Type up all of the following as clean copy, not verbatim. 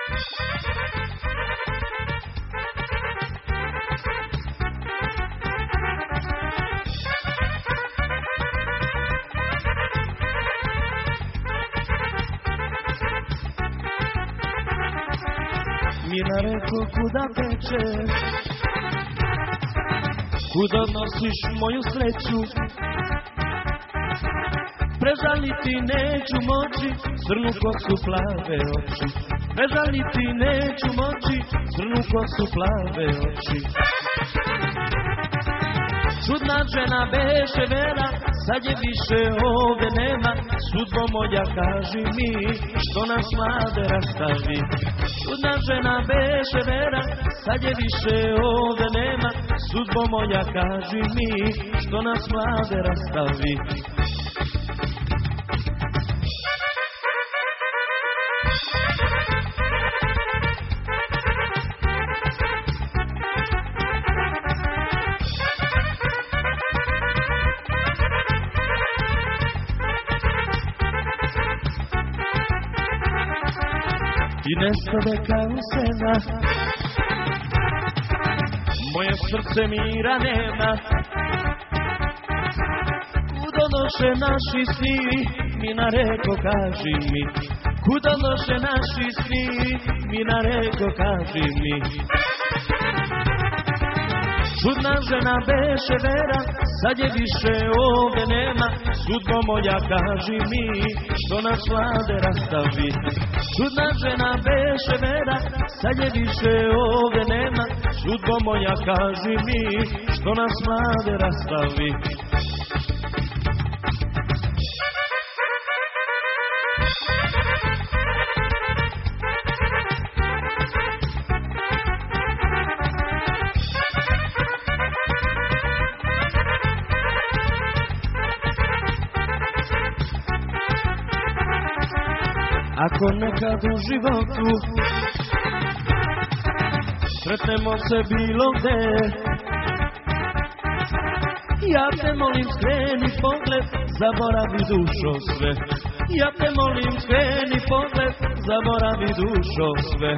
Mina reko kuda tečeš, kuda nosiš moju sreću, prežaliti neću moći, crnu kosu plave oči, prežaliti neću moći, crnu kosu plave oči. Čudna žena beše Vera, sad je više ovde nema, sudbo moja kaži mi, što nas mlade rastavi. Čudna žena beše Vera, sad je više ovde nema, sudbo moja kaži mi, što nas mlade rastavi. I nestade kao sena, moje srce mira nema. Kuda noše naši sni, Mina reko kaži mi. Kuda noše naši sni, Mina reko kaži mi. Čudna žena beše Vera, sad je više ovde nema, sudbo moja kaži mi, što nas mlade rastavi. Čudna žena beše Vera, sad je više ovde nema, sudbo moja kaži mi, što nas mlade rastavi. Ako nekad u životu sretnemo se bilo gde, ja te molim skreni pogled, zaboravi dušo sve. Ja te molim skreni pogled, zaboravi dušo sve.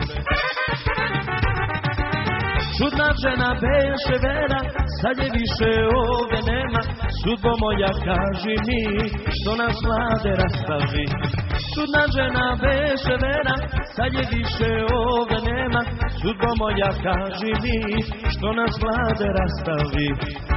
Čudna žena beše Vera, sad je više ovde nema, sudbo moja kaži mi, što nas mlade rastavi. Čudna žena beše Vera, sad je više ovde nema, sudbo moja kaži mi, što nas mlade rastavi.